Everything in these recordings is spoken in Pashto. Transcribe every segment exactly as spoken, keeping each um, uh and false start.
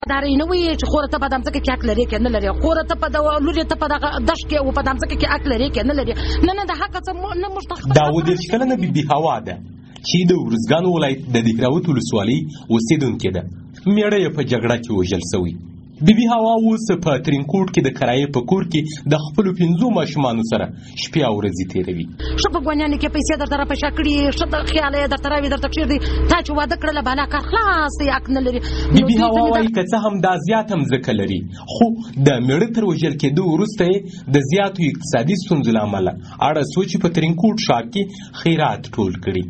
داري نه وي چې خور ته په دامځکه کې حق لري کې نه لري، خور ته په د لوري ته په دغه دش کې او په دامځکه کې حق لري کې نه لري. نه نه د حق څه نه مشتخص. داود اشکلنه بیبي هوا ده چې د ورزګان ولایت د دهراوت ولسوالۍ اوسیدونکې ده. میړه یې په جګړه کې وژل شوی. بیبي هوا اوس په ترینکوټ کې د کرایې په کور کې د خپلو پنځو ماشومانو سره شپې او ورځې تېروي. ښه په ګوانیانو کې پیسې درته راپیدا کړي، ښه د خیال یې درته راوي درته کښېږدي، تا چې واده کړله بالا کار خلاص یې حق نه لري. بیبي هوا وایي که څه هم دا زیات هم ځکه لري، خو د میړه تر وژل کېدو وروسته یې د زیاتو اقتصادي ستونزو له امله اړه څو چې په ترینکوټ ښار کې خیرات ټول کړي.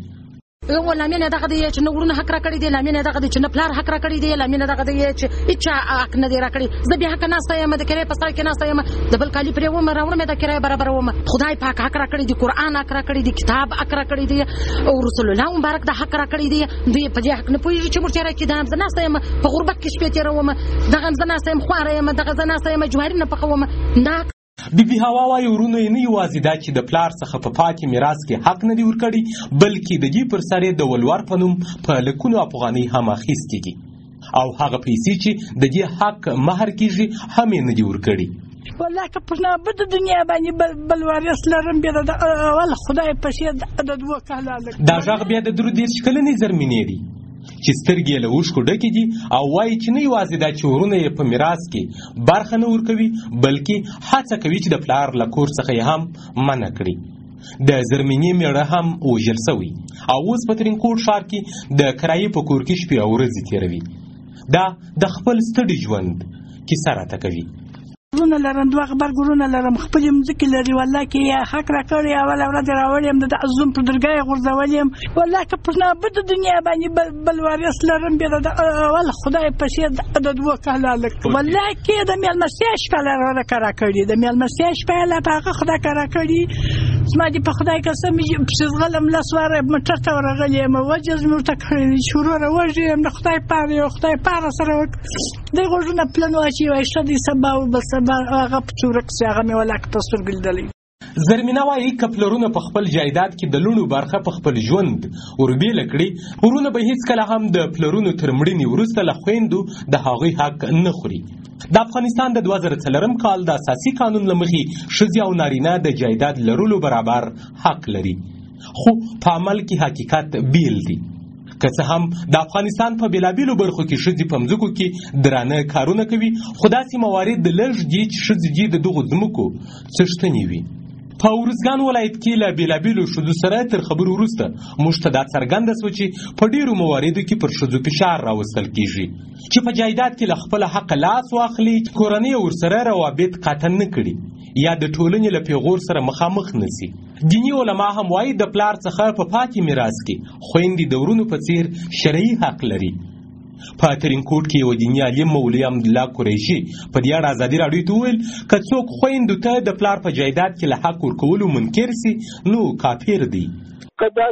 یو لامل دغه دی چې نه ورونه حق راکړي دی، لامل دغه دی چې نه پلار حق راکړي دی، لامل دغه دی چې هیڅ حق نه دی راکړي. زه بیا حق ناسته یم، د کرایې په سړک کې ناسته یم، د بل کالي پرې وم راوړم د کرایې برابروم. خدای پاک حق راکړي دی، قرآن حق راکړي دی، کتاب حق راکړي دی او رسول الله مبارک د حق راکړي دی. دوی په دې حق نه پوهېږي چې موږ چېرې کې دا زه ناسته یم په غربت کې شپې تېروم، دغه زه ناسته یم خواره یم، دغه زه ناسته یم جواري نه پخوم. دا بیبي هوا وایي ورونه یې نه یوازې دا چې د پلار څخه په پاتې میراث کې حق نه دی ورکړی، بلکې د دې پر سر یې د ولور په نوم په لکونو افغانۍ هم اخیستې دي او هغه پیسې چې د دې حق مهر کېږي هم یې نه دي ورکړي. والله که په نابوده دنیا باندې بل وارث لرم بیا د اول خدای پسې د دوه کاله دا غږ بیا د درې دېرش کلنې زرمینې دی چې سترګې له اوښکو ډکې دي او وایي چې نه یوازې دا چې ورونه یې په میراث کې برخه نه ورکوي، بلکې هڅه کوي چې د پلار له کور څخه یې هم منع کړي. د زرمینې میړه هم وژل شوی او اوس په ترینکوټ ښار کې د کرایې په کور کې شپې او ورځې تېروي. دا د خپل ستړي ژوند کیسه راته کوي. ورونه لرم، دوه غبرګورونه لرم، خپلې مځکې لري. والله کې یې حق راکړی، اوله ورځ یې راوړی یم، د عزوم پر درګاه یې غورځولی یم. والله که په نابوده دنیا باندې بل وارث لرم بیا د اول خدای پسې د دوه کاله هلک. والله کې د مېلمستیا شپه راکه راکړي، د مېلمستیا شپه یې لا په هغه خدای که راکړي. زما دې په خدای قسم پسې زغلم لس واره موټر ته ورغلی یم، وجز مې ورته کړی دی چې وروره وږی یم، د خدای پاره یو خدای پاره سره وکړه. دی غوږونه پلن واچوي وایي ښه دی سبا او بل سبا هغه په چورک سي هغه مې ولاکه په سترګو لیدلی. زرمینه وایي که پلرونه په خپل جایداد کې د لوڼو برخه په خپل ژوند وربېله کړي، ورونه به هېڅکله هم د پلرونو تر مړینې وروسته له خویندو د هغوی حق نه خوري. د افغانستان د دوه زره څلورم کال د اساسي قانون له مخې ښځې او نارینه د جایداد لرلو برابر حق لري، خو په عمل کې حقیقت بیل دی. که څه هم د افغانستان په بېلابېلو برخو کې ښځې په مځکو کې درانه کارونه کوي، خو داسې موارد لږ دي چې ښځې دې د دغو ځمکو څښتنې وي. په ورزګان ولایت کې له بېلابېلو ښځو سره تر خبرو وروسته موږ ته دا څرګنده شوه چې په ډېرو مواردو کې پر ښځو فشار راوستل کېږي چې په جایداد کې له خپله حقه لاس واخلي، کورنۍ ورسره روابط قطع نه کړي یا د ټولنې له پیغور سره مخامخ نسی. دیني علما هم وایي د پلار څخه په پاتې میراث کې خویندې د ورونو په څیر شرعي حق لري. په ترینکوټ کې یو دیني عالم مولوي حمدالله قریشي په دې اړه ازادي راډیو ته وویل که څوک خویندو ته د پلار په جایداد کې له حق ورکولو منکر سي نو کافر دی. که دا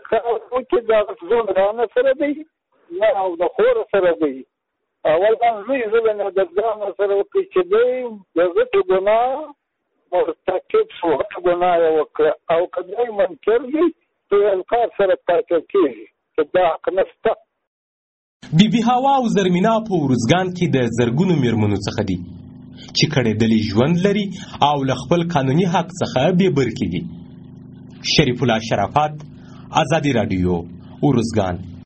وکړي دا زون رانه سره دی نه او د خور سره دی، اول لوی ظلم د ځان سره وکړي چې دی د غټو ګناه مرتکب شو، غټو ګناه یې وکړه او که دی منکر دی په انکار سره پاتې کېږي چې دا حق نشته. بیبي هوا او زرمینه په ورزګان کې د زرګونو میرمنو څخه دي چې کړېدلي ژوند لري او له خپل قانوني حق څخه بې برخې دي. شریف الله شرافت، ازادي راډیو، ورزګان.